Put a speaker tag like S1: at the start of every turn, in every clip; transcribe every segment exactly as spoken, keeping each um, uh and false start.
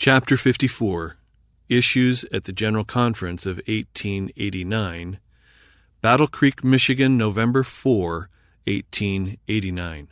S1: Chapter fifty-four, Issues at the General Conference of eighteen eighty-nine, Battle Creek, Michigan, November fourth, eighteen eighty-nine.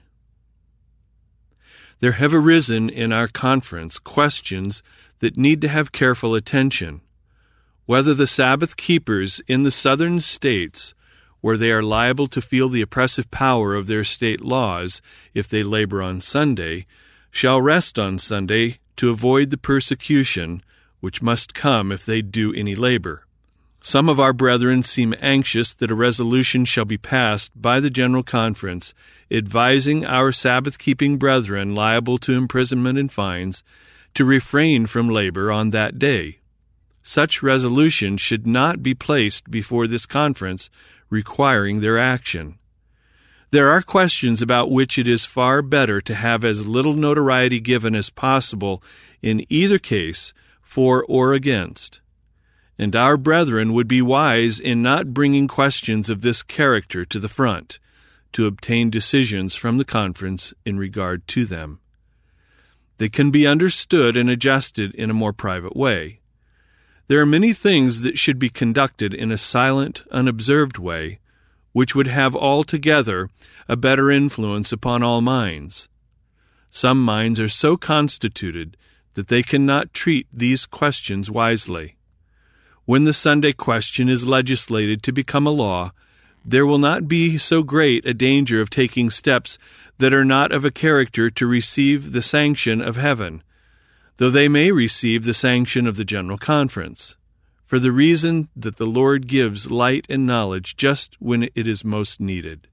S1: There have arisen in our conference questions that need to have careful attention. Whether the Sabbath keepers in the southern states, where they are liable to feel the oppressive power of their state laws if they labor on Sunday, shall rest on Sunday to avoid the persecution which must come if they do any labor. Some of our brethren seem anxious that a resolution shall be passed by the General Conference advising our Sabbath-keeping brethren liable to imprisonment and fines to refrain from labor on that day. Such resolution should not be placed before this conference requiring their action. There are questions about which it is far better to have as little notoriety given as possible in either case, for or against. And our brethren would be wise in not bringing questions of this character to the front, to obtain decisions from the conference in regard to them. They can be understood and adjusted in a more private way. There are many things that should be conducted in a silent, unobserved way, which would have altogether a better influence upon all minds. Some minds are so constituted that they cannot treat these questions wisely. When the Sunday question is legislated to become a law, there will not be so great a danger of taking steps that are not of a character to receive the sanction of heaven, though they may receive the sanction of the General Conference, for the reason that the Lord gives light and knowledge just when it is most needed.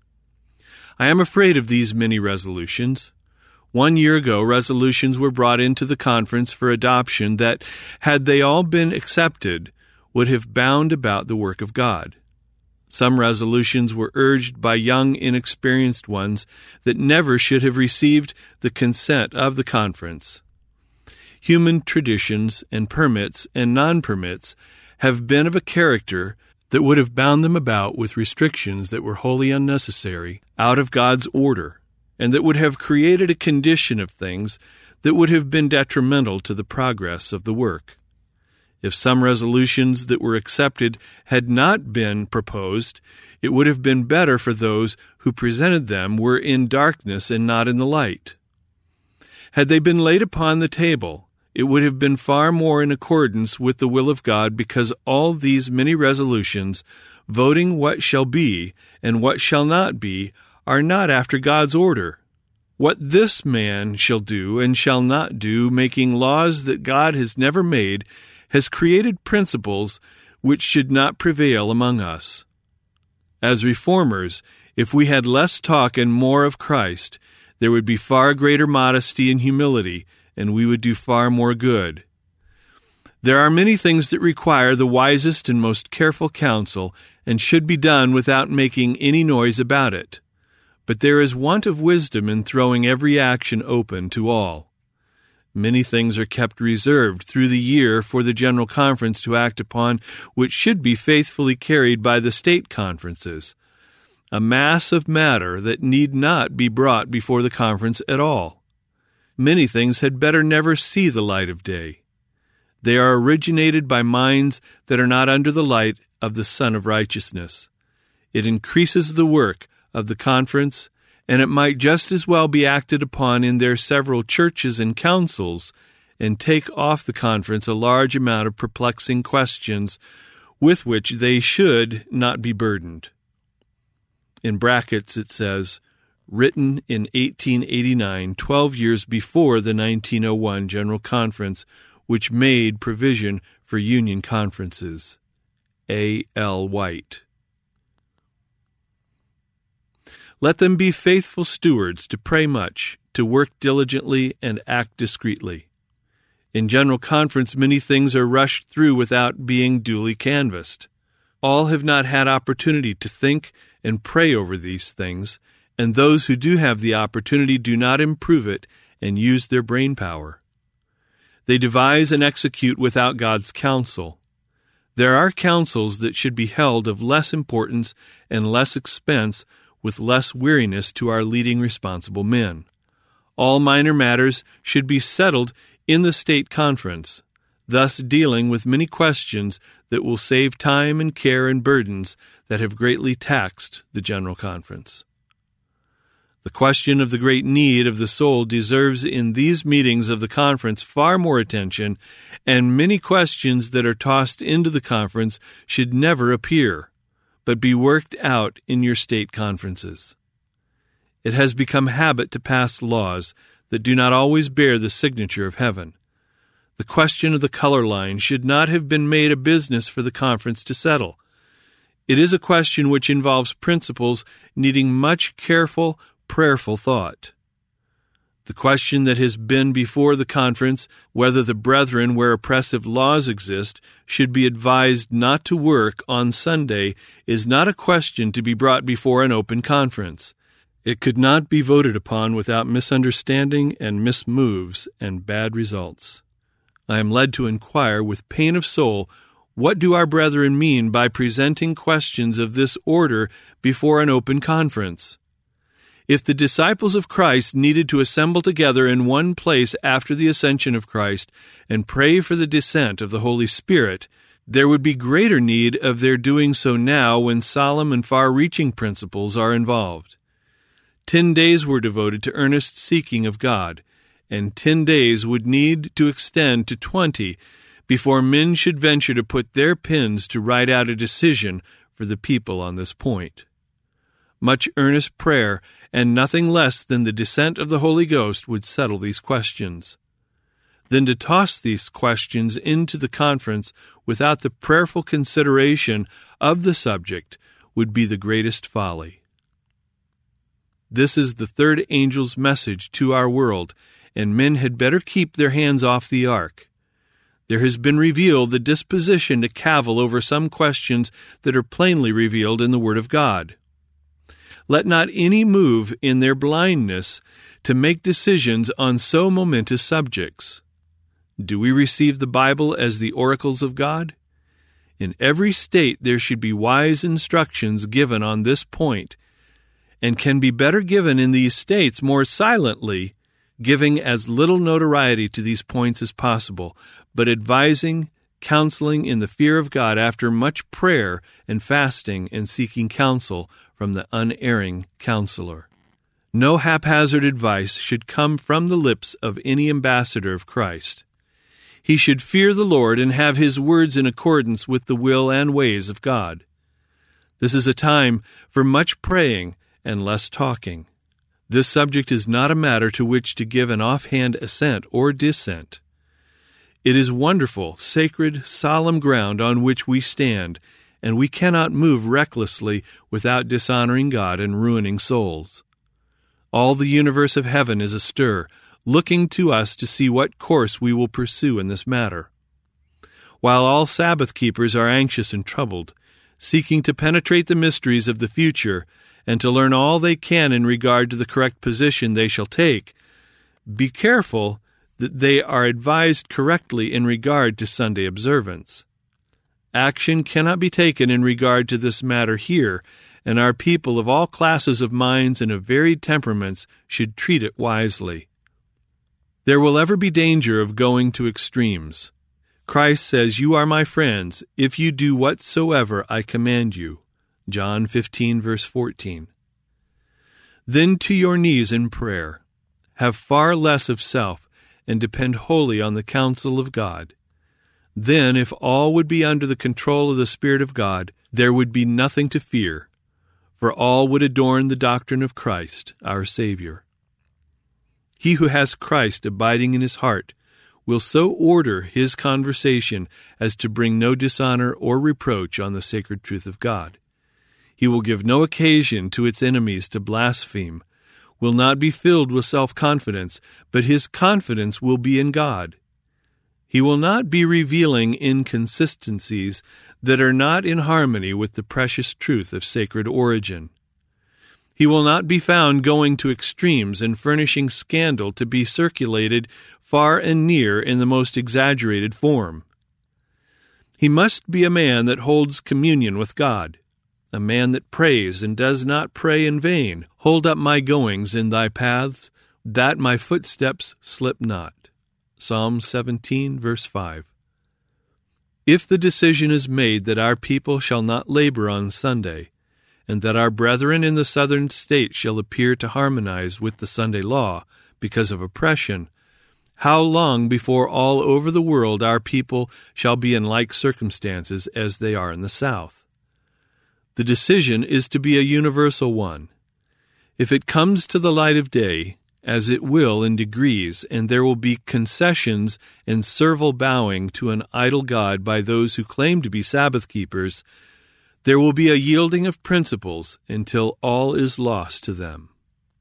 S1: I am afraid of these many resolutions. One year ago, resolutions were brought into the conference for adoption that, had they all been accepted, would have bound about the work of God. Some resolutions were urged by young, inexperienced ones that never should have received the consent of the conference. Human traditions and permits and non-permits have been of a character that would have bound them about with restrictions that were wholly unnecessary, out of God's order, and that would have created a condition of things that would have been detrimental to the progress of the work. If some resolutions that were accepted had not been proposed, it would have been better for those who presented them were in darkness and not in the light. Had they been laid upon the table, it would have been far more in accordance with the will of God, because all these many resolutions, voting what shall be and what shall not be, are not after God's order. What this man shall do and shall not do, making laws that God has never made, has created principles which should not prevail among us. As reformers, if we had less talk and more of Christ, there would be far greater modesty and humility, and we would do far more good. There are many things that require the wisest and most careful counsel, and should be done without making any noise about it. But there is want of wisdom in throwing every action open to all. Many things are kept reserved through the year for the General Conference to act upon, which should be faithfully carried by the state conferences. A mass of matter that need not be brought before the conference at all. Many things had better never see the light of day. They are originated by minds that are not under the light of the Sun of Righteousness. It increases the work of the conference, and it might just as well be acted upon in their several churches and councils, and take off the conference a large amount of perplexing questions with which they should not be burdened. In brackets it says, written in eighteen eighty-nine, twelve years before the nineteen oh one General Conference, which made provision for union conferences. A. L. White. Let them be faithful stewards to pray much, to work diligently, and act discreetly. In General Conference, many things are rushed through without being duly canvassed. All have not had opportunity to think and pray over these things, and those who do have the opportunity do not improve it and use their brain power. They devise and execute without God's counsel. There are councils that should be held of less importance and less expense, with less weariness to our leading responsible men. All minor matters should be settled in the state conference, thus dealing with many questions that will save time and care and burdens that have greatly taxed the General Conference. The question of the great need of the soul deserves in these meetings of the conference far more attention, and many questions that are tossed into the conference should never appear, but be worked out in your state conferences. It has become habit to pass laws that do not always bear the signature of heaven. The question of the color line should not have been made a business for the conference to settle. It is a question which involves principles needing much careful, prayerful thought. The question that has been before the conference, whether the brethren where oppressive laws exist should be advised not to work on Sunday, is not a question to be brought before an open conference. It could not be voted upon without misunderstanding and mismoves and bad results. I am led to inquire with pain of soul, what do our brethren mean by presenting questions of this order before an open conference? If the disciples of Christ needed to assemble together in one place after the ascension of Christ and pray for the descent of the Holy Spirit, there would be greater need of their doing so now when solemn and far-reaching principles are involved. Ten days were devoted to earnest seeking of God, and ten days would need to extend to twenty before men should venture to put their pens to write out a decision for the people on this point. Much earnest prayer and nothing less than the descent of the Holy Ghost would settle these questions. Then to toss these questions into the conference without the prayerful consideration of the subject would be the greatest folly. This is the third angel's message to our world, and men had better keep their hands off the ark. There has been revealed the disposition to cavil over some questions that are plainly revealed in the Word of God. Let not any move in their blindness to make decisions on so momentous subjects. Do we receive the Bible as the oracles of God? In every state there should be wise instructions given on this point, and can be better given in these states more silently, giving as little notoriety to these points as possible, but advising, counseling in the fear of God after much prayer and fasting and seeking counsel from the unerring counselor. No haphazard advice should come from the lips of any ambassador of Christ. He should fear the Lord and have his words in accordance with the will and ways of God. This is a time for much praying and less talking. This subject is not a matter to which to give an offhand assent or dissent. It is wonderful, sacred, solemn ground on which we stand, and we cannot move recklessly without dishonoring God and ruining souls. All the universe of heaven is astir, looking to us to see what course we will pursue in this matter. While all Sabbath keepers are anxious and troubled, seeking to penetrate the mysteries of the future and to learn all they can in regard to the correct position they shall take, be careful that they are advised correctly in regard to Sunday observance. Action cannot be taken in regard to this matter here, and our people of all classes of minds and of varied temperaments should treat it wisely. There will ever be danger of going to extremes. Christ says, "You are my friends, if you do whatsoever I command you." John fifteen, verse fourteen. Then to your knees in prayer. Have far less of self, and depend wholly on the counsel of God. Then, if all would be under the control of the Spirit of God, there would be nothing to fear, for all would adorn the doctrine of Christ, our Savior. He who has Christ abiding in his heart will so order his conversation as to bring no dishonor or reproach on the sacred truth of God. He will give no occasion to its enemies to blaspheme, will not be filled with self-confidence, but his confidence will be in God. He will not be revealing inconsistencies that are not in harmony with the precious truth of sacred origin. He will not be found going to extremes and furnishing scandal to be circulated far and near in the most exaggerated form. He must be a man that holds communion with God, a man that prays and does not pray in vain. Hold up my goings in thy paths, that my footsteps slip not. Psalm seventeen, verse five. If the decision is made that our people shall not labor on Sunday, and that our brethren in the southern states shall appear to harmonize with the Sunday law because of oppression, how long before all over the world our people shall be in like circumstances as they are in the South? The decision is to be a universal one. If it comes to the light of day, as it will in degrees, and there will be concessions and servile bowing to an idol god by those who claim to be Sabbath keepers, there will be a yielding of principles until all is lost to them.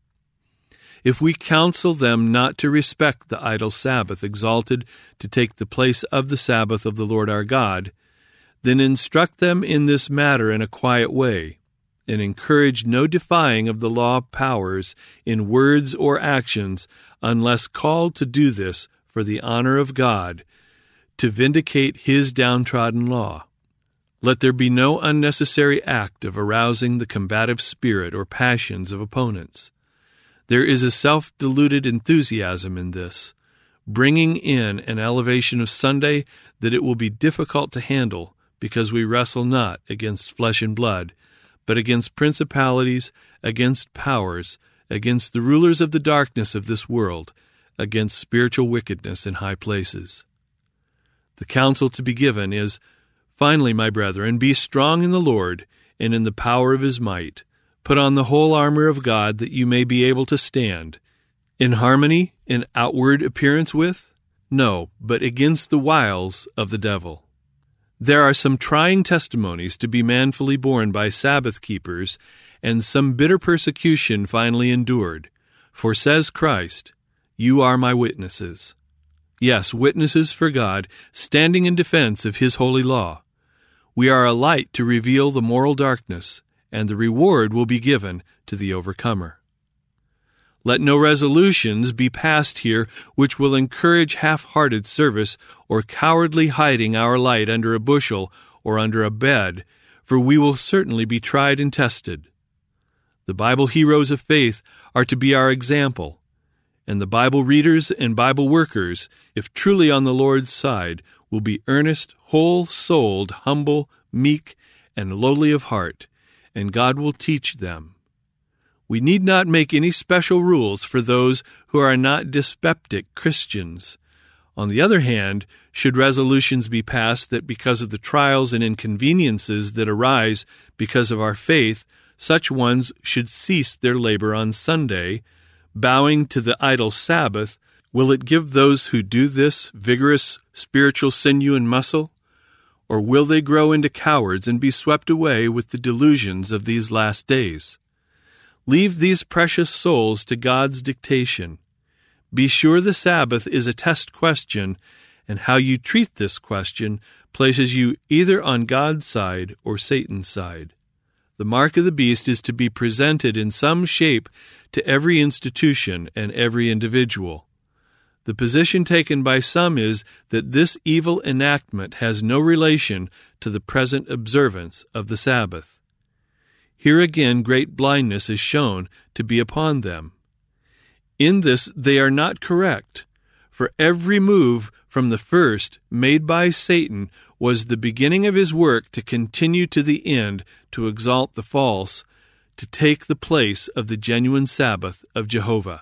S1: If we counsel them not to respect the idol Sabbath exalted to take the place of the Sabbath of the Lord our God, then instruct them in this matter in a quiet way, and encourage no defying of the law powers in words or actions, unless called to do this for the honor of God, to vindicate His downtrodden law. Let there be no unnecessary act of arousing the combative spirit or passions of opponents. There is a self-deluded enthusiasm in this, bringing in an elevation of Sunday that it will be difficult to handle, because we wrestle not against flesh and blood, but against principalities, against powers, against the rulers of the darkness of this world, against spiritual wickedness in high places. The counsel to be given is, Finally, my brethren, be strong in the Lord and in the power of His might. Put on the whole armor of God, that you may be able to stand. In harmony, in outward appearance with? No, but against the wiles of the devil. There are some trying testimonies to be manfully borne by Sabbath keepers, and some bitter persecution finally endured. For says Christ, You are my witnesses. Yes, witnesses for God, standing in defense of His holy law. We are a light to reveal the moral darkness, and the reward will be given to the overcomer. Let no resolutions be passed here which will encourage half-hearted service or cowardly hiding our light under a bushel or under a bed, for we will certainly be tried and tested. The Bible heroes of faith are to be our example, and the Bible readers and Bible workers, if truly on the Lord's side, will be earnest, whole-souled, humble, meek, and lowly of heart, and God will teach them. We need not make any special rules for those who are not dyspeptic Christians. On the other hand, should resolutions be passed that because of the trials and inconveniences that arise because of our faith, such ones should cease their labor on Sunday, bowing to the idol Sabbath, will it give those who do this vigorous spiritual sinew and muscle? Or will they grow into cowards and be swept away with the delusions of these last days? Leave these precious souls to God's dictation. Be sure the Sabbath is a test question, and how you treat this question places you either on God's side or Satan's side. The mark of the beast is to be presented in some shape to every institution and every individual. The position taken by some is that this evil enactment has no relation to the present observance of the Sabbath. Here again great blindness is shown to be upon them. In this they are not correct, for every move from the first made by Satan was the beginning of his work to continue to the end to exalt the false, to take the place of the genuine Sabbath of Jehovah.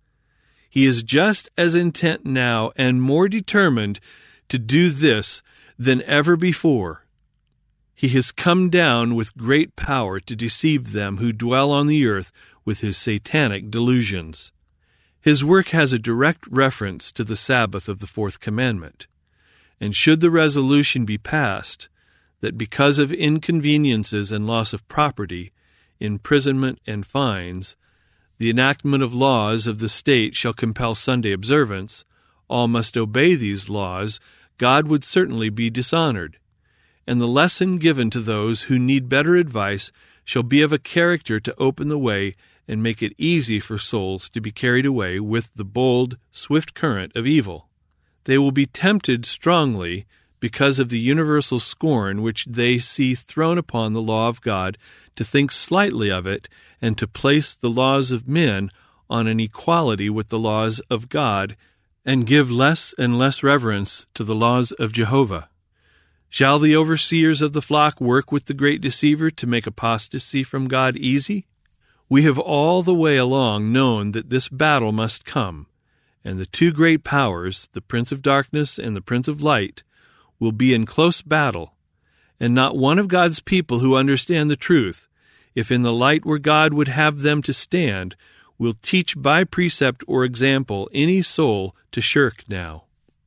S1: He is just as intent now and more determined to do this than ever before. He has come down with great power to deceive them who dwell on the earth with his satanic delusions. His work has a direct reference to the Sabbath of the Fourth Commandment, and should the resolution be passed that because of inconveniences and loss of property, imprisonment and fines, the enactment of laws of the state shall compel Sunday observance, all must obey these laws, God would certainly be dishonored, and the lesson given to those who need better advice shall be of a character to open the way and make it easy for souls to be carried away with the bold, swift current of evil. They will be tempted strongly because of the universal scorn which they see thrown upon the law of God to think slightly of it and to place the laws of men on an equality with the laws of God and give less and less reverence to the laws of Jehovah? Shall the overseers of the flock work with the great deceiver to make apostasy from God easy? We have all the way along known that this battle must come, and the two great powers, the Prince of Darkness and the Prince of Light, will be in close battle, and not one of God's people who understand the truth, if in the light where God would have them to stand, will teach by precept or example any soul to shirk now.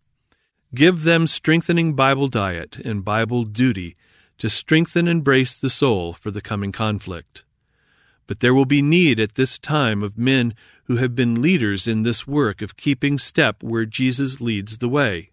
S1: Give them strengthening Bible diet and Bible duty to strengthen and brace the soul for the coming conflict. But there will be need at this time of men who have been leaders in this work of keeping step where Jesus leads the way.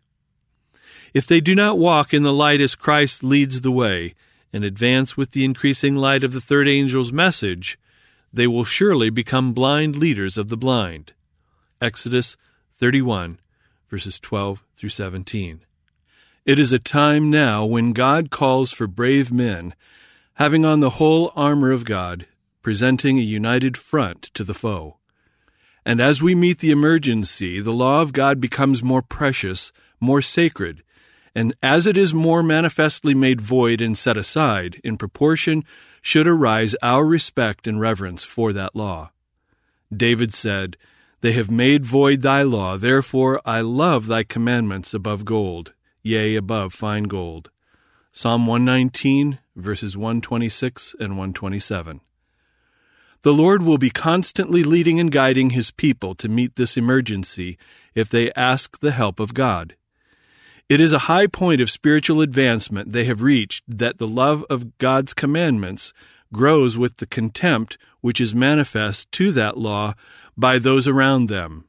S1: If they do not walk in the light as Christ leads the way, and advance with the increasing light of the third angel's message, they will surely become blind leaders of the blind. Exodus thirty-one, verses twelve through seventeen. It is a time now when God calls for brave men, having on the whole armor of God, presenting a united front to the foe. And as we meet the emergency, the law of God becomes more precious, more sacred, and as it is more manifestly made void and set aside, in proportion should arise our respect and reverence for that law. David said, "They have made void thy law, therefore I love thy commandments above gold, yea, above fine gold." Psalm one nineteen, verses one twenty-six and one twenty-seven. The Lord will be constantly leading and guiding His people to meet this emergency if they ask the help of God. It is a high point of spiritual advancement they have reached that the love of God's commandments grows with the contempt which is manifest to that law by those around them.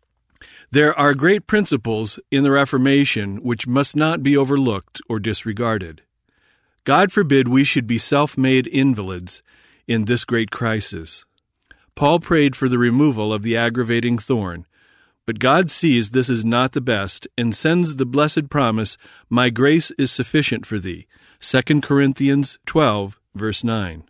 S1: There are great principles in the Reformation which must not be overlooked or disregarded. God forbid we should be self-made invalids in this great crisis. Paul prayed for the removal of the aggravating thorn, but God sees this is not the best and sends the blessed promise, "My grace is sufficient for thee," Second Corinthians twelve, verse nine.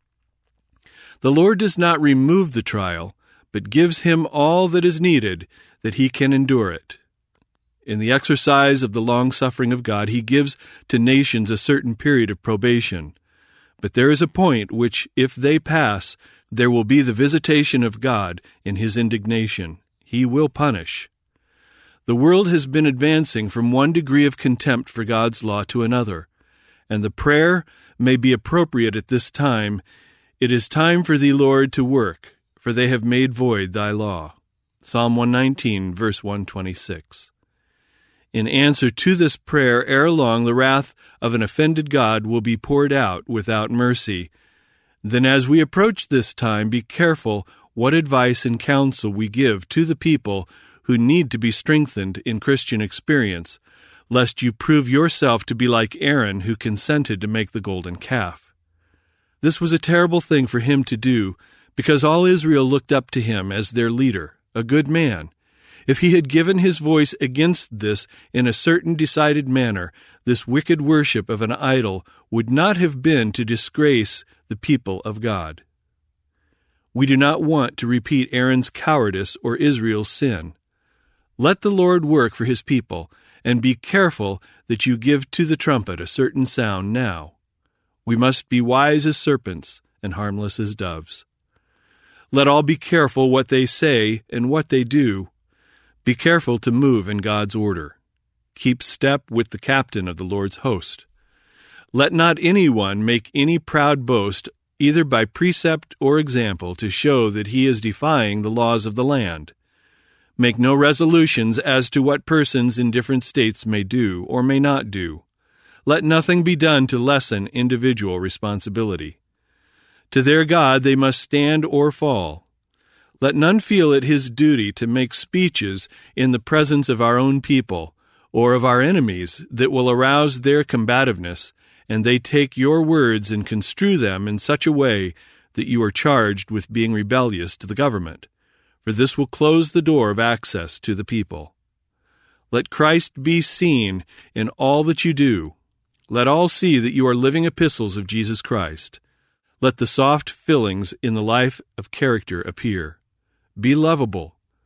S1: The Lord does not remove the trial, but gives him all that is needed that he can endure it. In the exercise of the long-suffering of God, He gives to nations a certain period of probation. But there is a point which, if they pass, there will be the visitation of God in His indignation. He will punish. The world has been advancing from one degree of contempt for God's law to another, and the prayer may be appropriate at this time, "It is time for thee, Lord, to work, for they have made void thy law." Psalm one nineteen, verse one twenty-six. In answer to this prayer, ere long the wrath of an offended God will be poured out without mercy. Then as we approach this time, be careful what advice and counsel we give to the people who need to be strengthened in Christian experience, lest you prove yourself to be like Aaron, who consented to make the golden calf. This was a terrible thing for him to do, because all Israel looked up to him as their leader, a good man. If he had given his voice against this in a certain decided manner, this wicked worship of an idol would not have been to disgrace the people of God. We do not want to repeat Aaron's cowardice or Israel's sin. Let the Lord work for His people, and be careful that you give to the trumpet a certain sound now. We must be wise as serpents and harmless as doves. Let all be careful what they say and what they do. Be careful to move in God's order. Keep step with the captain of the Lord's host. Let not anyone make any proud boast, either by precept or example, to show that he is defying the laws of the land. Make no resolutions as to what persons in different states may do or may not do. Let nothing be done to lessen individual responsibility. To their God they must stand or fall. Let none feel it his duty to make speeches in the presence of our own people or of our enemies that will arouse their combativeness, and they take your words and construe them in such a way that you are charged with being rebellious to the government, for this will close the door of access to the people. Let Christ be seen in all that you do. Let all see that you are living epistles of Jesus Christ. Let the soft fillings in the life of character appear. Be lovable.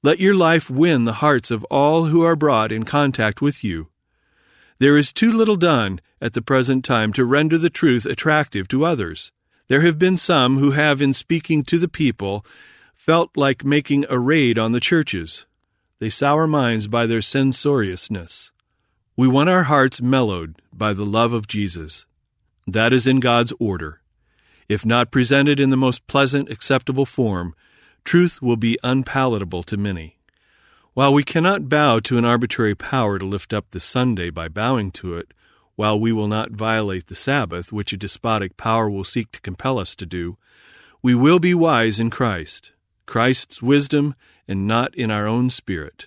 S1: Let your life win the hearts of all who are brought in contact with you. There is too little done at the present time to render the truth attractive to others. There have been some who have, in speaking to the people, felt like making a raid on the churches. They sour minds by their censoriousness. We want our hearts mellowed by the love of Jesus. That is in God's order. If not presented in the most pleasant, acceptable form, truth will be unpalatable to many. While we cannot bow to an arbitrary power to lift up the Sunday by bowing to it, while we will not violate the Sabbath, which a despotic power will seek to compel us to do, we will be wise in Christ, Christ's wisdom, and not in our own spirit.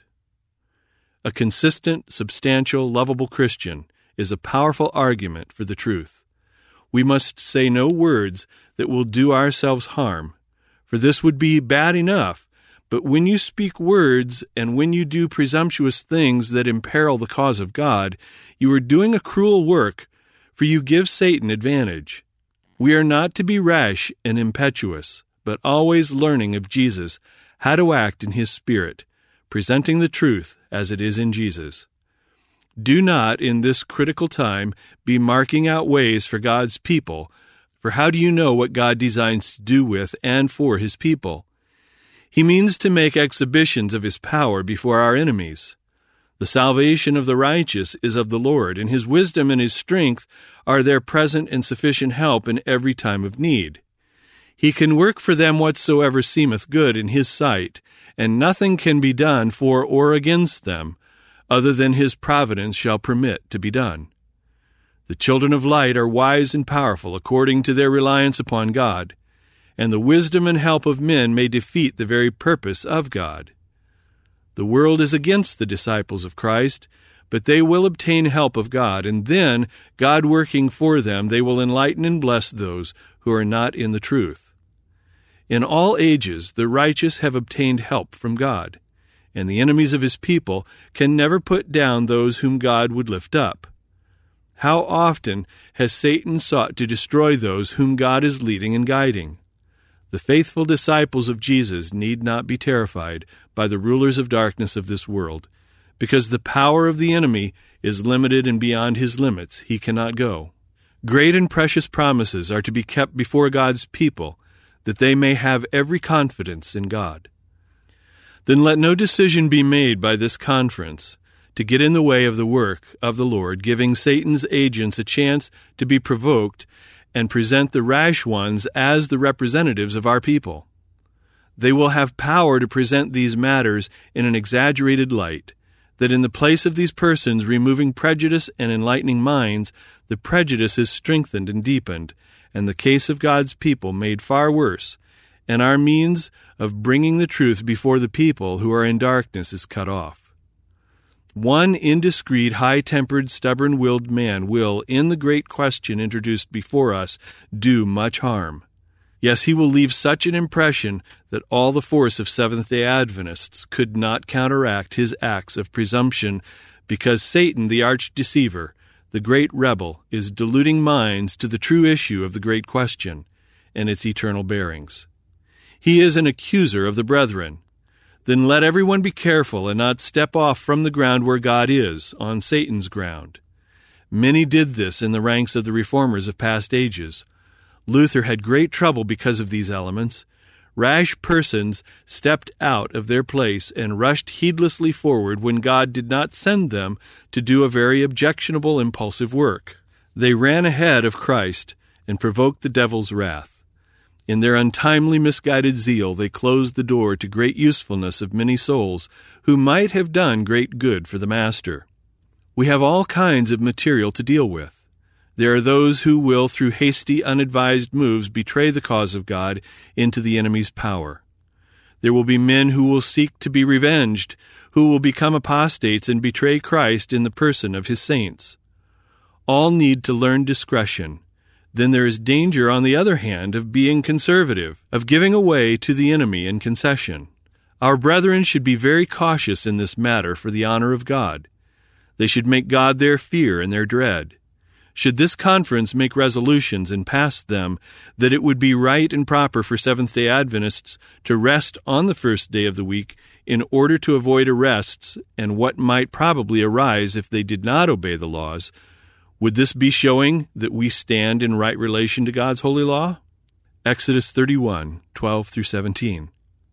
S1: A consistent, substantial, lovable Christian is a powerful argument for the truth. We must say no words that will do ourselves harm, for this would be bad enough, but when you speak words and when you do presumptuous things that imperil the cause of God, you are doing a cruel work, for you give Satan advantage. We are not to be rash and impetuous, but always learning of Jesus how to act in his Spirit, presenting the truth as it is in Jesus. Do not, in this critical time, be marking out ways for God's people, for how do you know what God designs to do with and for his people? He means to make exhibitions of his power before our enemies. The salvation of the righteous is of the Lord, and his wisdom and his strength are their present and sufficient help in every time of need. He can work for them whatsoever seemeth good in his sight, and nothing can be done for or against them, other than his providence shall permit to be done. The children of light are wise and powerful according to their reliance upon God, and the wisdom and help of men may defeat the very purpose of God. The world is against the disciples of Christ, but they will obtain help of God, and then, God working for them, they will enlighten and bless those who are not in the truth. In all ages, the righteous have obtained help from God, and the enemies of his people can never put down those whom God would lift up. How often has Satan sought to destroy those whom God is leading and guiding? The faithful disciples of Jesus need not be terrified by the rulers of darkness of this world, because the power of the enemy is limited, and beyond his limits he cannot go. Great and precious promises are to be kept before God's people, that they may have every confidence in God. Then let no decision be made by this conference to get in the way of the work of the Lord, giving Satan's agents a chance to be provoked and present the rash ones as the representatives of our people. They will have power to present these matters in an exaggerated light, that in the place of these persons removing prejudice and enlightening minds, the prejudice is strengthened and deepened, and the case of God's people made far worse, and our means of bringing the truth before the people who are in darkness is cut off. One indiscreet, high-tempered, stubborn-willed man will, in the great question introduced before us, do much harm. Yes, he will leave such an impression that all the force of Seventh-day Adventists could not counteract his acts of presumption, because Satan, the arch-deceiver, the great rebel, is deluding minds to the true issue of the great question and its eternal bearings. He is an accuser of the brethren. Then let everyone be careful and not step off from the ground where God is, on Satan's ground. Many did this in the ranks of the reformers of past ages. Luther had great trouble because of these elements. Rash persons stepped out of their place and rushed heedlessly forward when God did not send them to do a very objectionable, impulsive work. They ran ahead of Christ and provoked the devil's wrath. In their untimely, misguided zeal, they closed the door to great usefulness of many souls who might have done great good for the Master. We have all kinds of material to deal with. There are those who will, through hasty, unadvised moves, betray the cause of God into the enemy's power. There will be men who will seek to be revenged, who will become apostates and betray Christ in the person of his saints. All need to learn discretion. Then there is danger, on the other hand, of being conservative, of giving away to the enemy in concession. Our brethren should be very cautious in this matter for the honor of God. They should make God their fear and their dread. Should this conference make resolutions and pass them that it would be right and proper for Seventh-day Adventists to rest on the first day of the week in order to avoid arrests and what might probably arise if they did not obey the laws, would this be showing that we stand in right relation to God's holy law? Exodus thirty-one, twelve through seventeen.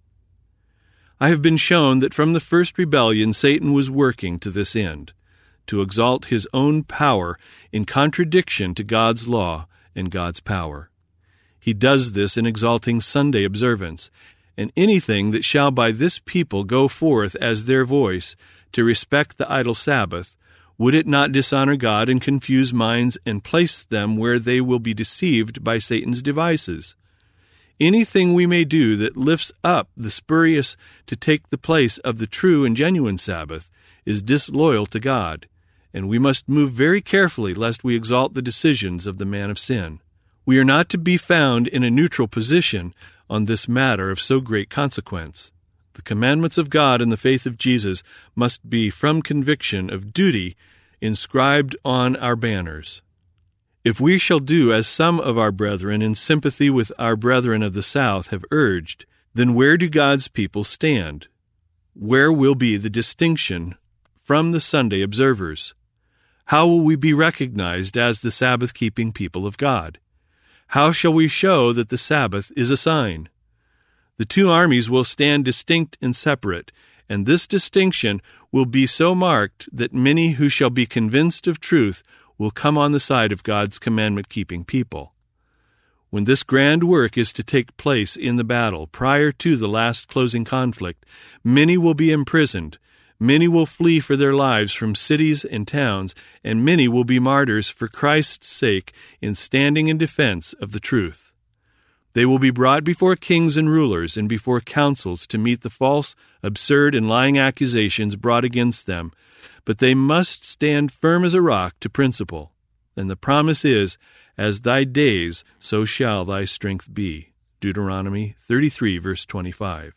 S1: I have been shown that from the first rebellion Satan was working to this end, to exalt his own power in contradiction to God's law and God's power. He does this in exalting Sunday observance, and anything that shall by this people go forth as their voice to respect the idle Sabbath, would it not dishonor God and confuse minds and place them where they will be deceived by Satan's devices? Anything we may do that lifts up the spurious to take the place of the true and genuine Sabbath is disloyal to God, and we must move very carefully lest we exalt the decisions of the man of sin. We are not to be found in a neutral position on this matter of so great consequence. The commandments of God and the faith of Jesus must be from conviction of duty inscribed on our banners. If we shall do as some of our brethren in sympathy with our brethren of the South have urged, then where do God's people stand? Where will be the distinction from the Sunday observers? How will we be recognized as the Sabbath-keeping people of God? How shall we show that the Sabbath is a sign? The two armies will stand distinct and separate, and this distinction will be so marked that many who shall be convinced of truth will come on the side of God's commandment-keeping people. When this grand work is to take place in the battle prior to the last closing conflict, many will be imprisoned, many will flee for their lives from cities and towns, and many will be martyrs for Christ's sake in standing in defense of the truth. They will be brought before kings and rulers and before councils to meet the false, absurd, and lying accusations brought against them, but they must stand firm as a rock to principle. And the promise is, as thy days, so shall thy strength be. Deuteronomy thirty-three, verse twenty-five.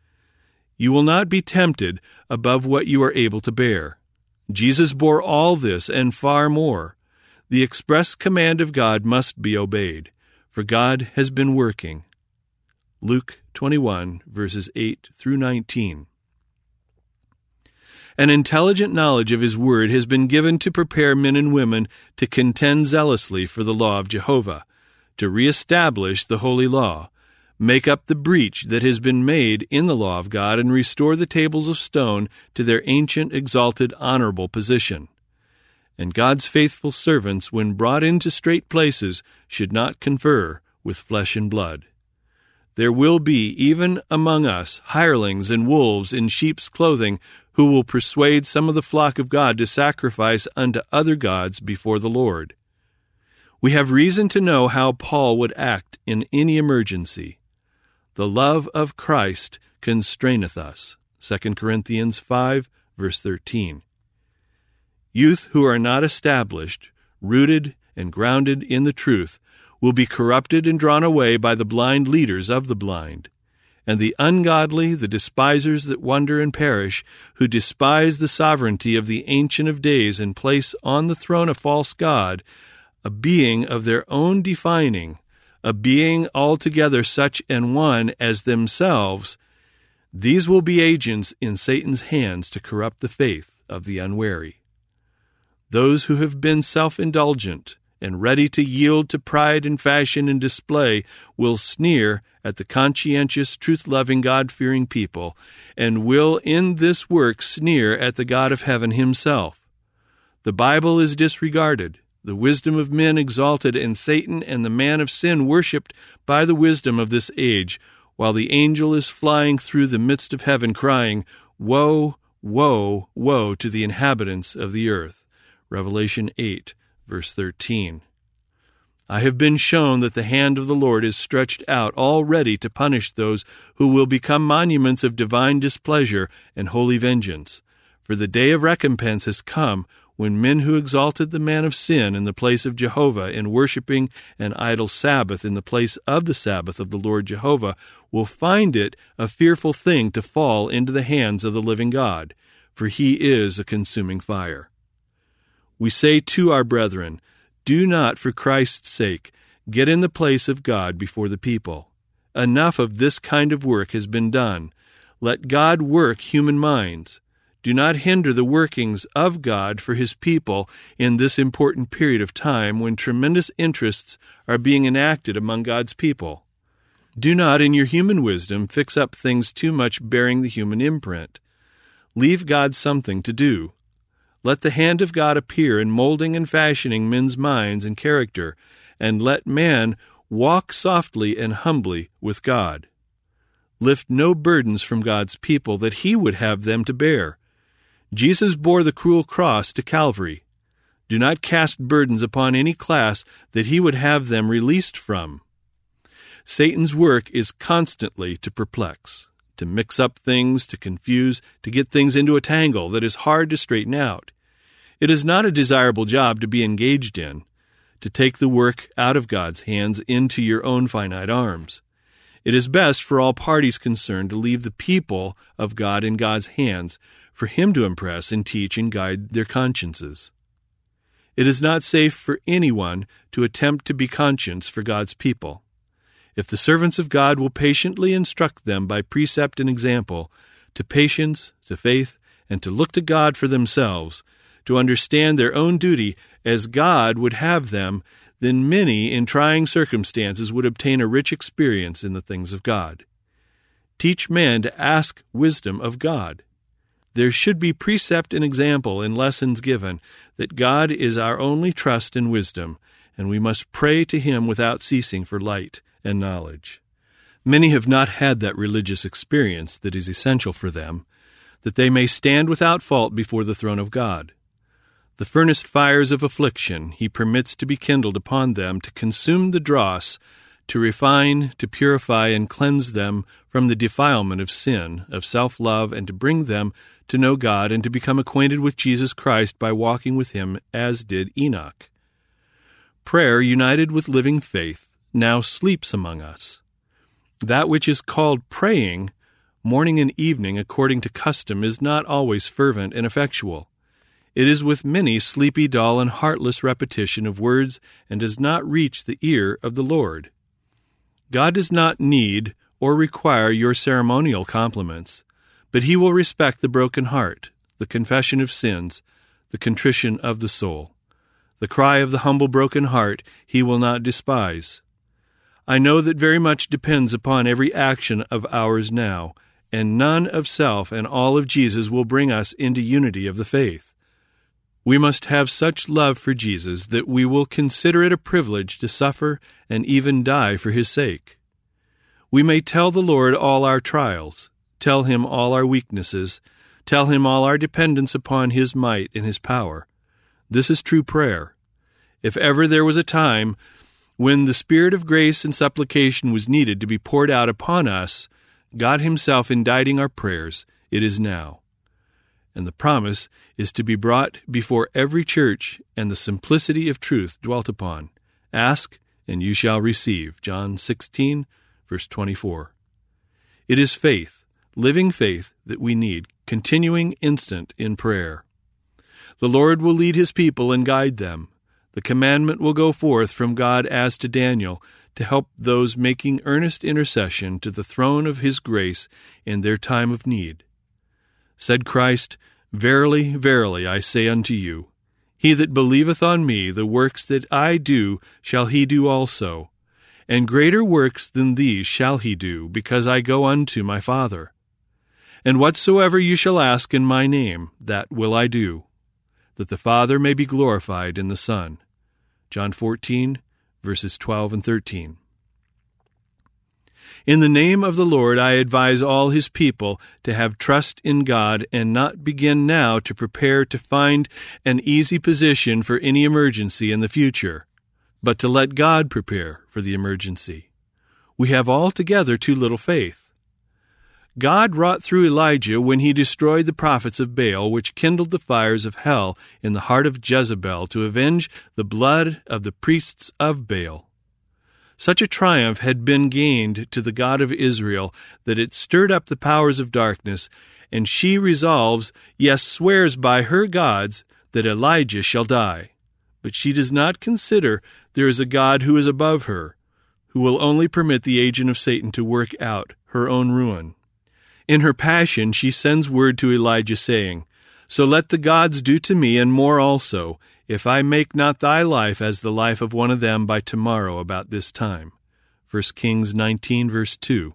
S1: You will not be tempted above what you are able to bear. Jesus bore all this and far more. The express command of God must be obeyed, for God has been working. Luke twenty-one, verses eight through nineteen. An intelligent knowledge of His Word has been given to prepare men and women to contend zealously for the law of Jehovah, to reestablish the holy law, make up the breach that has been made in the law of God, and restore the tables of stone to their ancient, exalted, honorable position. And God's faithful servants, when brought into straight places, should not confer with flesh and blood. There will be, even among us, hirelings and wolves in sheep's clothing, who will persuade some of the flock of God to sacrifice unto other gods before the Lord. We have reason to know how Paul would act in any emergency. The love of Christ constraineth us. Second Corinthians five, verse thirteen. Youth who are not established, rooted, and grounded in the truth will be corrupted and drawn away by the blind leaders of the blind. And the ungodly, the despisers that wander and perish, who despise the sovereignty of the Ancient of Days and place on the throne a false god, a being of their own defining, a being altogether such an one as themselves, these will be agents in Satan's hands to corrupt the faith of the unwary. Those who have been self-indulgent and ready to yield to pride and fashion and display will sneer at the conscientious, truth-loving, God-fearing people, and will in this work sneer at the God of heaven Himself. The Bible is disregarded, the wisdom of men exalted, and Satan and the man of sin worshipped by the wisdom of this age, while the angel is flying through the midst of heaven, crying, Woe, woe, woe to the inhabitants of the earth. Revelation eight, verse thirteen. I have been shown that the hand of the Lord is stretched out already to punish those who will become monuments of divine displeasure and holy vengeance. For the day of recompense has come, when men who exalted the man of sin in the place of Jehovah, in worshiping an idol Sabbath in the place of the Sabbath of the Lord Jehovah, will find it a fearful thing to fall into the hands of the living God, for He is a consuming fire. We say to our brethren, do not, for Christ's sake, get in the place of God before the people. Enough of this kind of work has been done. Let God work human minds. Do not hinder the workings of God for his people in this important period of time when tremendous interests are being enacted among God's people. Do not, in your human wisdom, fix up things too much bearing the human imprint. Leave God something to do. Let the hand of God appear in molding and fashioning men's minds and character, and let man walk softly and humbly with God. Lift no burdens from God's people that he would have them to bear. Jesus bore the cruel cross to Calvary. Do not cast burdens upon any class that he would have them released from. Satan's work is constantly to perplex, to mix up things, to confuse, to get things into a tangle that is hard to straighten out. It is not a desirable job to be engaged in, to take the work out of God's hands into your own finite arms. It is best for all parties concerned to leave the people of God in God's hands, for him to impress and teach and guide their consciences. It is not safe for anyone to attempt to be conscience for God's people. If the servants of God will patiently instruct them by precept and example, to patience, to faith, and to look to God for themselves, to understand their own duty as God would have them, then many in trying circumstances would obtain a rich experience in the things of God. Teach men to ask wisdom of God. There should be precept and example in lessons given that God is our only trust and wisdom, and we must pray to him without ceasing for light and knowledge. Many have not had that religious experience that is essential for them, that they may stand without fault before the throne of God. The furnace fires of affliction he permits to be kindled upon them to consume the dross, to refine, to purify, and cleanse them from the defilement of sin, of self-love, and to bring them to know God and to become acquainted with Jesus Christ by walking with him as did Enoch. Prayer, united with living faith, now sleeps among us. That which is called praying, morning and evening according to custom, is not always fervent and effectual. It is with many sleepy, dull, and heartless repetition of words, and does not reach the ear of the Lord. God does not need or require your ceremonial compliments, but he will respect the broken heart, the confession of sins, the contrition of the soul. The cry of the humble broken heart he will not despise. I know that very much depends upon every action of ours now, and none of self and all of Jesus will bring us into unity of the faith. We must have such love for Jesus that we will consider it a privilege to suffer and even die for his sake. We may tell the Lord all our trials, tell him all our weaknesses, tell him all our dependence upon his might and his power. This is true prayer. If ever there was a time when the spirit of grace and supplication was needed to be poured out upon us, God himself inditing our prayers, it is now. And the promise is to be brought before every church and the simplicity of truth dwelt upon. Ask, and you shall receive. John sixteen, verse twenty-four. It is faith, living faith, that we need, continuing instant in prayer. The Lord will lead his people and guide them. The commandment will go forth from God as to Daniel, to help those making earnest intercession to the throne of his grace in their time of need. Said Christ, Verily, verily, I say unto you, he that believeth on me, the works that I do shall he do also, and greater works than these shall he do, because I go unto my Father. And whatsoever you shall ask in my name, that will I do, that the Father may be glorified in the Son. John fourteen, verses twelve and thirteen. In the name of the Lord, I advise all his people to have trust in God and not begin now to prepare to find an easy position for any emergency in the future, but to let God prepare for the emergency. We have altogether too little faith. God wrought through Elijah when he destroyed the prophets of Baal, which kindled the fires of hell in the heart of Jezebel to avenge the blood of the priests of Baal. Such a triumph had been gained to the God of Israel that it stirred up the powers of darkness, and she resolves, yes, swears by her gods, that Elijah shall die. But she does not consider there is a God who is above her, who will only permit the agent of Satan to work out her own ruin. In her passion, she sends word to Elijah, saying, "So let the gods do to me, and more also, if I make not thy life as the life of one of them by tomorrow about this time." First Kings nineteen, verse two.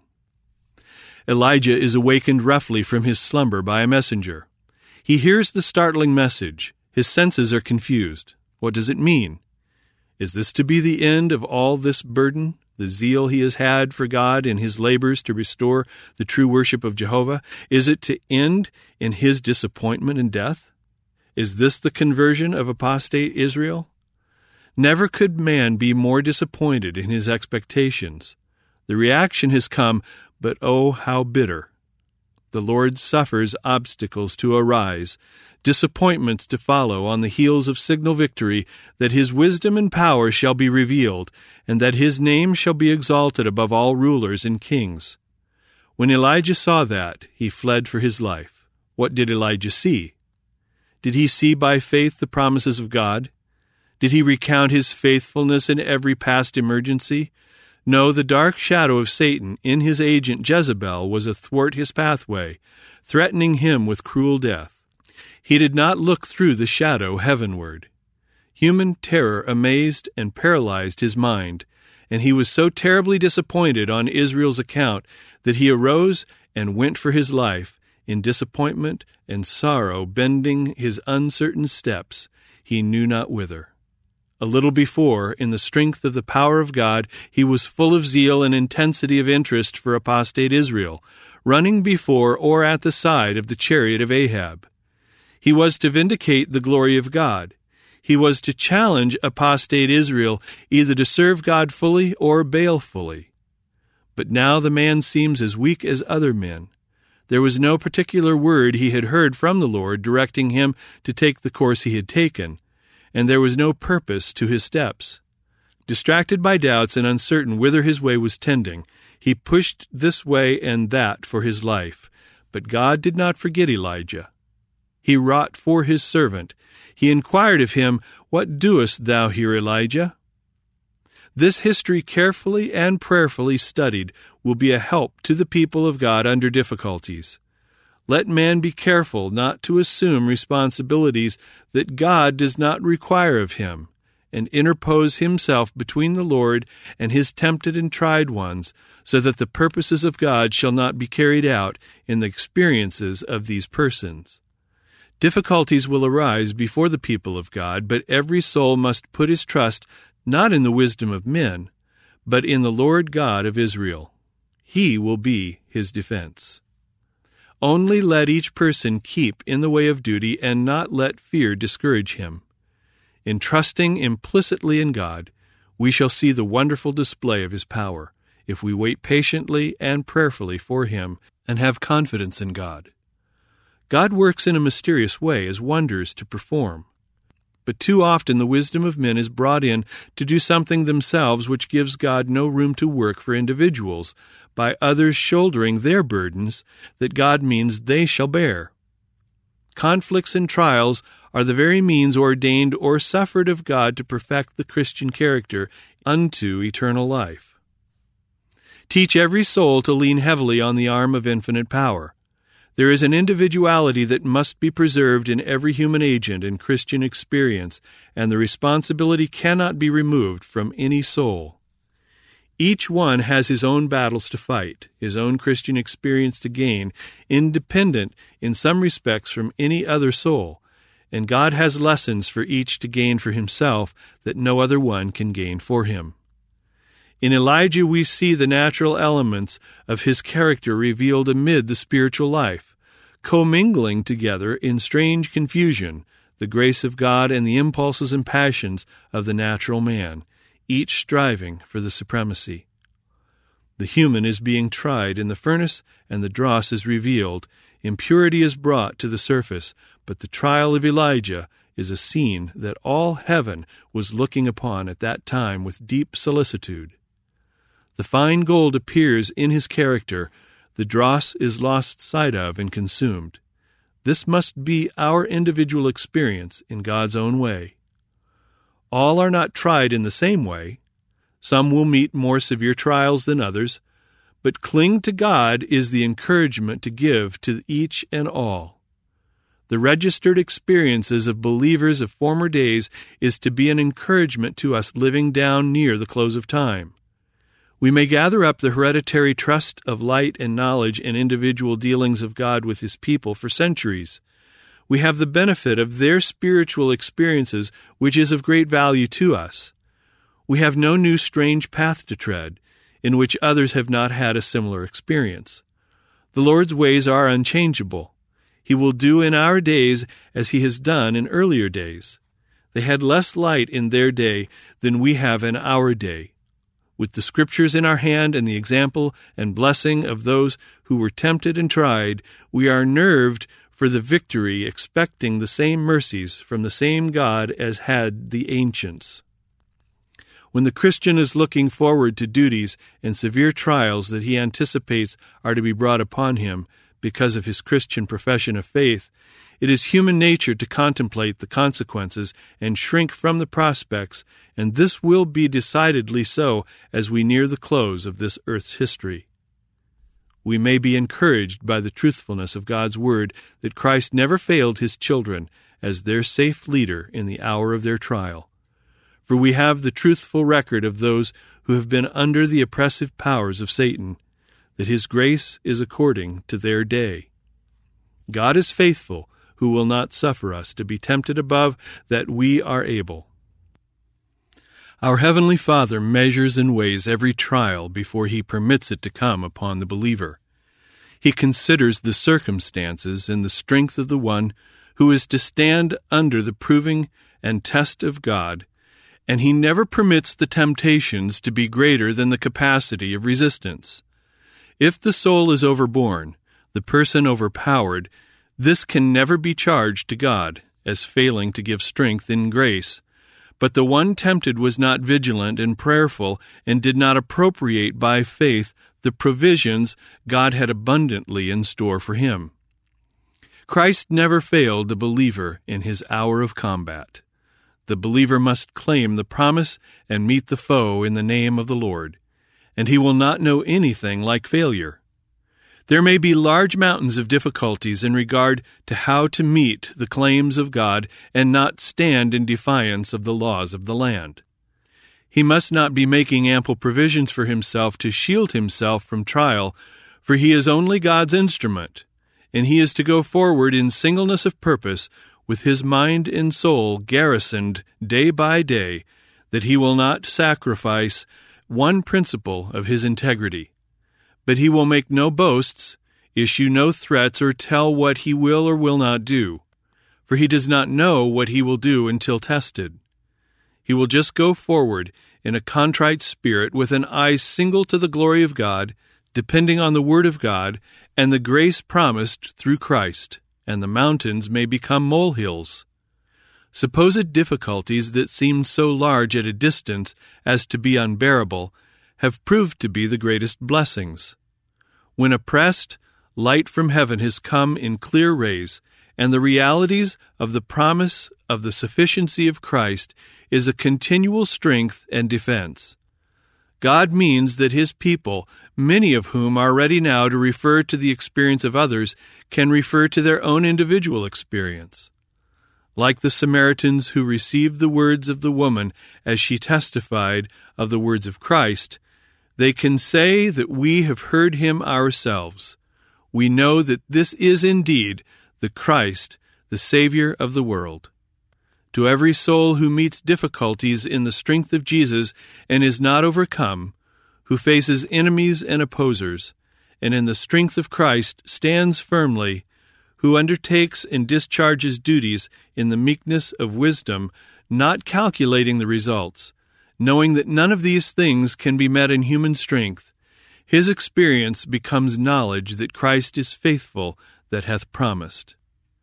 S1: Elijah is awakened roughly from his slumber by a messenger. He hears the startling message. His senses are confused. What does it mean? Is this to be the end of all this burden, the zeal he has had for God in his labors to restore the true worship of Jehovah? Is it to end in his disappointment and death? Is this the conversion of apostate Israel? Never could man be more disappointed in his expectations. The reaction has come, but oh, how bitter. The Lord suffers obstacles to arise, disappointments to follow on the heels of signal victory, that his wisdom and power shall be revealed, and that his name shall be exalted above all rulers and kings. When Elijah saw that, he fled for his life. What did Elijah see? Did he see by faith the promises of God? Did he recount his faithfulness in every past emergency? No, the dark shadow of Satan in his agent Jezebel was athwart his pathway, threatening him with cruel death. He did not look through the shadow heavenward. Human terror amazed and paralyzed his mind, and he was so terribly disappointed on Israel's account that he arose and went for his life, in disappointment and sorrow bending his uncertain steps, he knew not whither. A little before, in the strength of the power of God, he was full of zeal and intensity of interest for apostate Israel, running before or at the side of the chariot of Ahab. He was to vindicate the glory of God. He was to challenge apostate Israel either to serve God fully or Baal fully. But now the man seems as weak as other men. There was no particular word he had heard from the Lord directing him to take the course he had taken, and there was no purpose to his steps. Distracted by doubts and uncertain whither his way was tending, he pushed this way and that for his life. But God did not forget Elijah. He wrought for his servant. He inquired of him, "What doest thou here, Elijah?" This history, carefully and prayerfully studied, will be a help to the people of God under difficulties. Let man be careful not to assume responsibilities that God does not require of him, and interpose himself between the Lord and his tempted and tried ones, so that the purposes of God shall not be carried out in the experiences of these persons. Difficulties will arise before the people of God, but every soul must put his trust not in the wisdom of men, but in the Lord God of Israel. He will be his defense. Only let each person keep in the way of duty and not let fear discourage him. In trusting implicitly in God, we shall see the wonderful display of his power, if we wait patiently and prayerfully for him and have confidence in God. God works in a mysterious way as wonders to perform. But too often the wisdom of men is brought in to do something themselves which gives God no room to work for individuals, by others shouldering their burdens that God means they shall bear. Conflicts and trials are the very means ordained or suffered of God to perfect the Christian character unto eternal life. Teach every soul to lean heavily on the arm of infinite power. There is an individuality that must be preserved in every human agent in Christian experience, and the responsibility cannot be removed from any soul. Each one has his own battles to fight, his own Christian experience to gain, independent in some respects from any other soul, and God has lessons for each to gain for himself that no other one can gain for him. In Elijah we see the natural elements of his character revealed amid the spiritual life, commingling together in strange confusion the grace of God and the impulses and passions of the natural man, each striving for the supremacy. The human is being tried in the furnace, and the dross is revealed. Impurity is brought to the surface, but the trial of Elijah is a scene that all heaven was looking upon at that time with deep solicitude. The fine gold appears in his character, the dross is lost sight of and consumed. This must be our individual experience in God's own way. All are not tried in the same way. Some will meet more severe trials than others, but cling to God is the encouragement to give to each and all. The registered experiences of believers of former days is to be an encouragement to us living down near the close of time. We may gather up the hereditary trust of light and knowledge and individual dealings of God with His people for centuries. We have the benefit of their spiritual experiences, which is of great value to us. We have no new strange path to tread, in which others have not had a similar experience. The Lord's ways are unchangeable. He will do in our days as He has done in earlier days. They had less light in their day than we have in our day. With the Scriptures in our hand and the example and blessing of those who were tempted and tried, we are nerved for the victory, expecting the same mercies from the same God as had the ancients. When the Christian is looking forward to duties and severe trials that he anticipates are to be brought upon him because of his Christian profession of faith, it is human nature to contemplate the consequences and shrink from the prospects, and this will be decidedly so as we near the close of this earth's history. We may be encouraged by the truthfulness of God's Word that Christ never failed His children as their safe leader in the hour of their trial. For we have the truthful record of those who have been under the oppressive powers of Satan, that His grace is according to their day. God is faithful, who will not suffer us to be tempted above that we are able. Our Heavenly Father measures and weighs every trial before He permits it to come upon the believer. He considers the circumstances and the strength of the one who is to stand under the proving and test of God, and He never permits the temptations to be greater than the capacity of resistance. If the soul is overborne, the person overpowered, this can never be charged to God as failing to give strength in grace. But the one tempted was not vigilant and prayerful and did not appropriate by faith the provisions God had abundantly in store for him. Christ never failed the believer in his hour of combat. The believer must claim the promise and meet the foe in the name of the Lord, and he will not know anything like failure. There may be large mountains of difficulties in regard to how to meet the claims of God and not stand in defiance of the laws of the land. He must not be making ample provisions for himself to shield himself from trial, for he is only God's instrument, and he is to go forward in singleness of purpose with his mind and soul garrisoned day by day, that he will not sacrifice one principle of his integrity. But he will make no boasts, issue no threats, or tell what he will or will not do, for he does not know what he will do until tested. He will just go forward in a contrite spirit with an eye single to the glory of God, depending on the Word of God and the grace promised through Christ, and the mountains may become molehills. Supposed difficulties that seemed so large at a distance as to be unbearable have proved to be the greatest blessings. When oppressed, light from heaven has come in clear rays, and the realities of the promise of the sufficiency of Christ is a continual strength and defense. God means that His people, many of whom are ready now to refer to the experience of others, can refer to their own individual experience. Like the Samaritans who received the words of the woman as she testified of the words of Christ, they can say that we have heard Him ourselves. We know that this is indeed the Christ, the Savior of the world. To every soul who meets difficulties in the strength of Jesus and is not overcome, who faces enemies and opposers, and in the strength of Christ stands firmly, who undertakes and discharges duties in the meekness of wisdom, not calculating the results, knowing that none of these things can be met in human strength, his experience becomes knowledge that Christ is faithful that hath promised.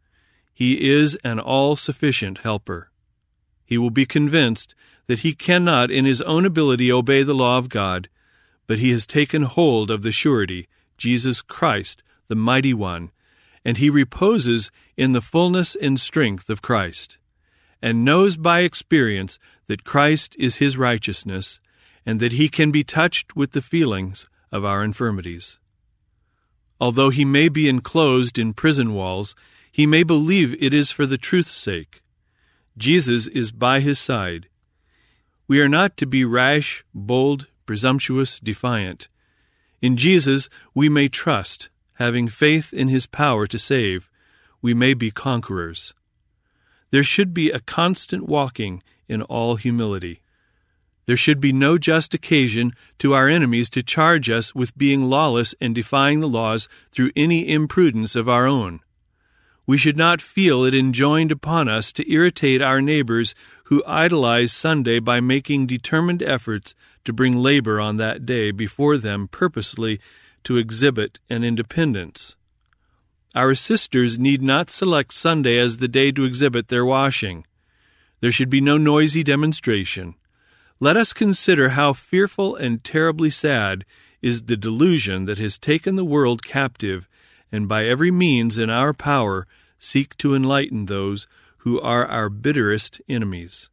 S1: He is an all-sufficient helper. He will be convinced that he cannot in his own ability obey the law of God, but he has taken hold of the surety, Jesus Christ, the Mighty One, and he reposes in the fullness and strength of Christ, and knows by experience that Christ is his righteousness, and that he can be touched with the feelings of our infirmities. Although he may be enclosed in prison walls, he may believe it is for the truth's sake. Jesus is by his side. We are not to be rash, bold, presumptuous, defiant. In Jesus we may trust, having faith in his power to save. We may be conquerors. There should be a constant walking in all humility. There should be no just occasion to our enemies to charge us with being lawless and defying the laws through any imprudence of our own. We should not feel it enjoined upon us to irritate our neighbors who idolize Sunday by making determined efforts to bring labor on that day before them purposely to exhibit an independence. Our sisters need not select Sunday as the day to exhibit their washing. There should be no noisy demonstration. Let us consider how fearful and terribly sad is the delusion that has taken the world captive, and by every means in our power seek to enlighten those who are our bitterest enemies.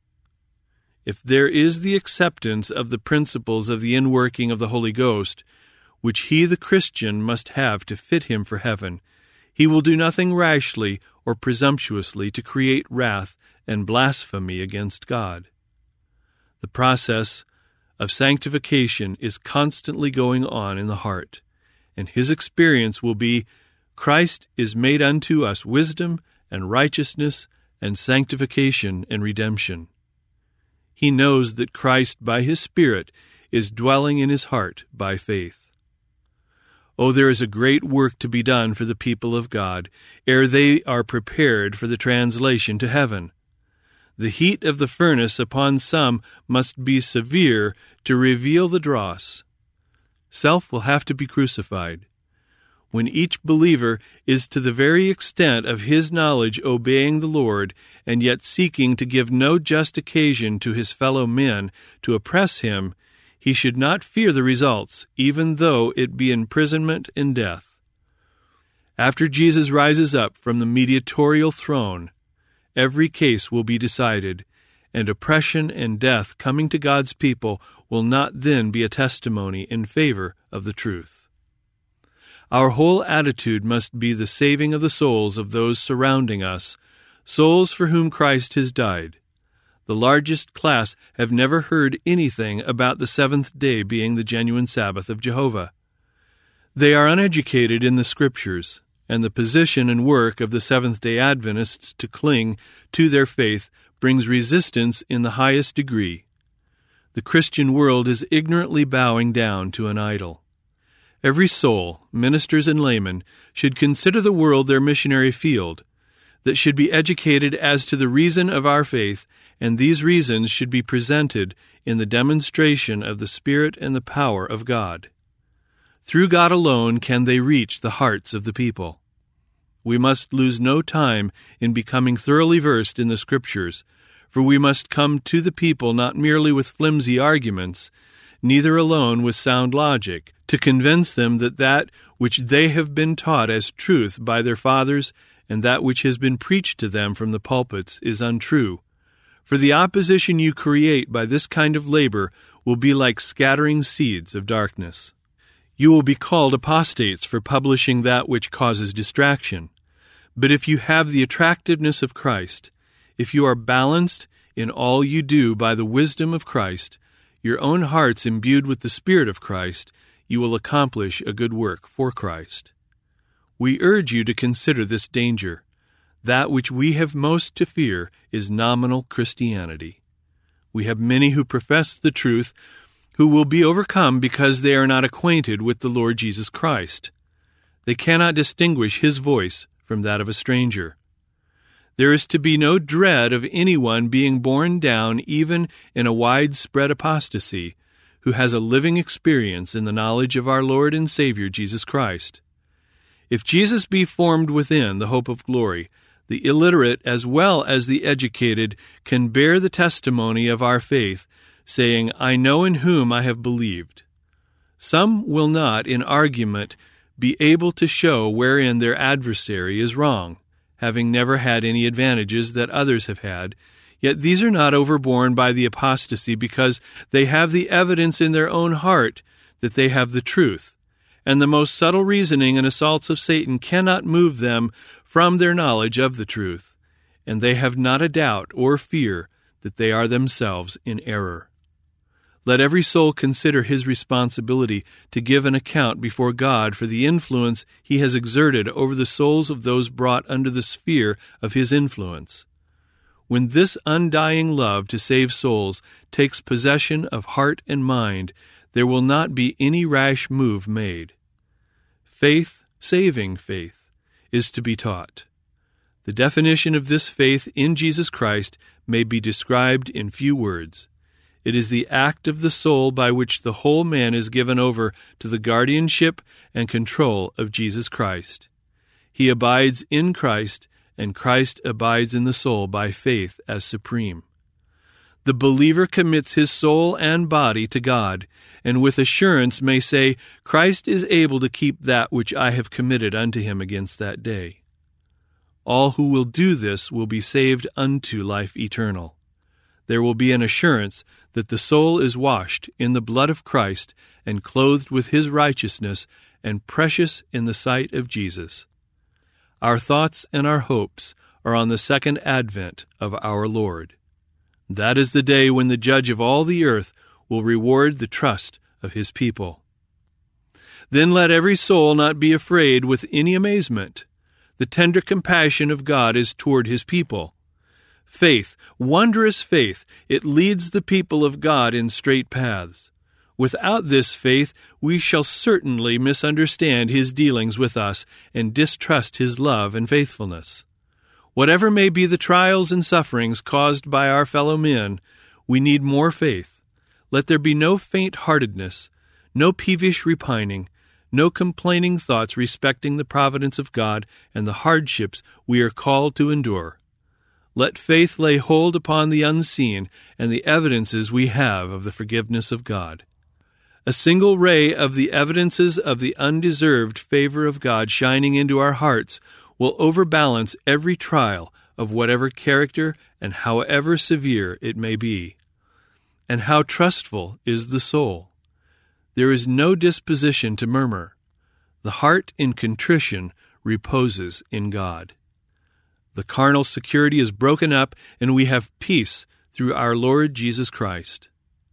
S1: If there is the acceptance of the principles of the inworking of the Holy Ghost, which he, the Christian, must have to fit him for heaven, he will do nothing rashly or presumptuously to create wrath and blasphemy against God. The process of sanctification is constantly going on in the heart, and his experience will be, Christ is made unto us wisdom and righteousness and sanctification and redemption. He knows that Christ by his Spirit is dwelling in his heart by faith. Oh, there is a great work to be done for the people of God ere they are prepared for the translation to heaven. The heat of the furnace upon some must be severe to reveal the dross. Self will have to be crucified. When each believer is to the very extent of his knowledge obeying the Lord, and yet seeking to give no just occasion to his fellow men to oppress him, he should not fear the results, even though it be imprisonment and death. After Jesus rises up from the mediatorial throne, every case will be decided, and oppression and death coming to God's people will not then be a testimony in favor of the truth. Our whole attitude must be the saving of the souls of those surrounding us, souls for whom Christ has died. The largest class have never heard anything about the seventh day being the genuine Sabbath of Jehovah. They are uneducated in the Scriptures, and the position and work of the Seventh-day Adventists to cling to their faith brings resistance in the highest degree. The Christian world is ignorantly bowing down to an idol. Every soul, ministers and laymen, should consider the world their missionary field, that should be educated as to the reason of our faith, and these reasons should be presented in the demonstration of the Spirit and the power of God. Through God alone can they reach the hearts of the people. We must lose no time in becoming thoroughly versed in the Scriptures, for we must come to the people not merely with flimsy arguments, neither alone with sound logic, to convince them that that which they have been taught as truth by their fathers and that which has been preached to them from the pulpits is untrue. For the opposition you create by this kind of labor will be like scattering seeds of darkness. You will be called apostates for publishing that which causes distraction. But if you have the attractiveness of Christ, if you are balanced in all you do by the wisdom of Christ, your own hearts imbued with the Spirit of Christ, you will accomplish a good work for Christ. We urge you to consider this danger. That which we have most to fear is nominal Christianity. We have many who profess the truth who will be overcome because they are not acquainted with the Lord Jesus Christ. They cannot distinguish his voice from that of a stranger. There is to be no dread of anyone being borne down even in a widespread apostasy who has a living experience in the knowledge of our Lord and Savior Jesus Christ. If Jesus be formed within the hope of glory, the illiterate as well as the educated can bear the testimony of our faith, saying, I know in whom I have believed. Some will not, in argument, be able to show wherein their adversary is wrong, having never had any advantages that others have had, yet these are not overborne by the apostasy because they have the evidence in their own heart that they have the truth, and the most subtle reasoning and assaults of Satan cannot move them from their knowledge of the truth, and they have not a doubt or fear that they are themselves in error. Let every soul consider his responsibility to give an account before God for the influence he has exerted over the souls of those brought under the sphere of his influence. When this undying love to save souls takes possession of heart and mind, there will not be any rash move made. Faith, saving faith, is to be taught. The definition of this faith in Jesus Christ may be described in few words. It is the act of the soul by which the whole man is given over to the guardianship and control of Jesus Christ. He abides in Christ, and Christ abides in the soul by faith as supreme. The believer commits his soul and body to God, and with assurance may say, Christ is able to keep that which I have committed unto him against that day. All who will do this will be saved unto life eternal. There will be an assurance that the soul is washed in the blood of Christ and clothed with his righteousness and precious in the sight of Jesus. Our thoughts and our hopes are on the second advent of our Lord. That is the day when the Judge of all the earth will reward the trust of his people. Then let every soul not be afraid with any amazement. The tender compassion of God is toward his people. Faith, wondrous faith, it leads the people of God in straight paths. Without this faith, we shall certainly misunderstand his dealings with us and distrust his love and faithfulness. Whatever may be the trials and sufferings caused by our fellow men, we need more faith. Let there be no faint-heartedness, no peevish repining, no complaining thoughts respecting the providence of God and the hardships we are called to endure. Let faith lay hold upon the unseen and the evidences we have of the forgiveness of God. A single ray of the evidences of the undeserved favor of God shining into our hearts will overbalance every trial of whatever character and however severe it may be. And how trustful is the soul! There is no disposition to murmur. The heart in contrition reposes in God. The carnal security is broken up, and we have peace through our Lord Jesus Christ.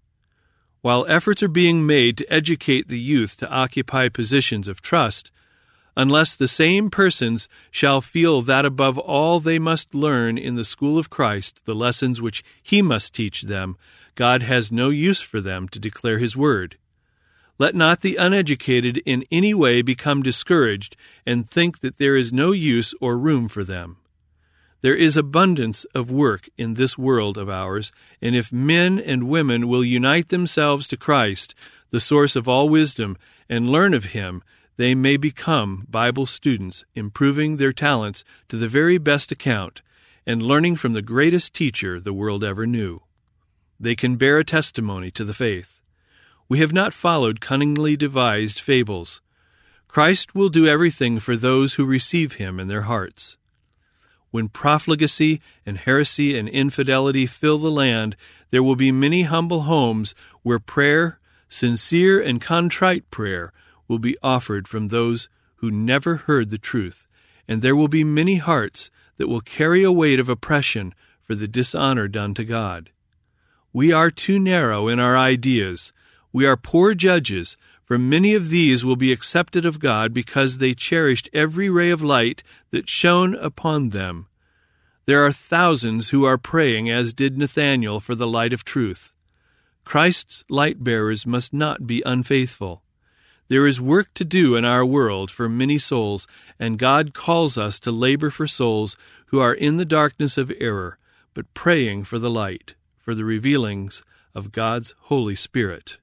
S1: While efforts are being made to educate the youth to occupy positions of trust, unless the same persons shall feel that above all they must learn in the school of Christ the lessons which he must teach them, God has no use for them to declare his word. Let not the uneducated in any way become discouraged and think that there is no use or room for them. There is abundance of work in this world of ours, and if men and women will unite themselves to Christ, the source of all wisdom, and learn of him, they may become Bible students, improving their talents to the very best account, and learning from the greatest teacher the world ever knew. They can bear a testimony to the faith. We have not followed cunningly devised fables. Christ will do everything for those who receive him in their hearts. When profligacy and heresy and infidelity fill the land, there will be many humble homes where prayer, sincere and contrite prayer, will be offered from those who never heard the truth, and there will be many hearts that will carry a weight of oppression for the dishonor done to God. We are too narrow in our ideas. We are poor judges, for many of these will be accepted of God because they cherished every ray of light that shone upon them. There are thousands who are praying, as did Nathanael, for the light of truth. Christ's light-bearers must not be unfaithful. There is work to do in our world for many souls, and God calls us to labor for souls who are in the darkness of error, but praying for the light, for the revealings of God's Holy Spirit.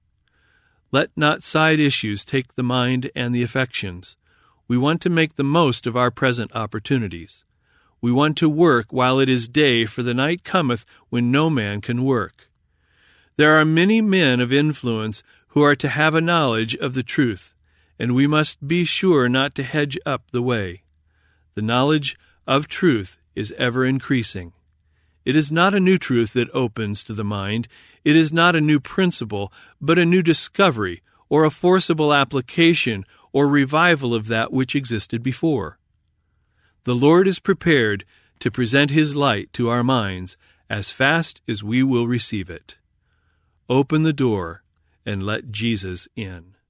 S1: Let not side issues take the mind and the affections. We want to make the most of our present opportunities. We want to work while it is day, for the night cometh when no man can work. There are many men of influence who are to have a knowledge of the truth, and we must be sure not to hedge up the way. The knowledge of truth is ever increasing. It is not a new truth that opens to the mind. It is not a new principle, but a new discovery, or a forcible application or revival of that which existed before. The Lord is prepared to present His light to our minds as fast as we will receive it. Open the door and let Jesus in.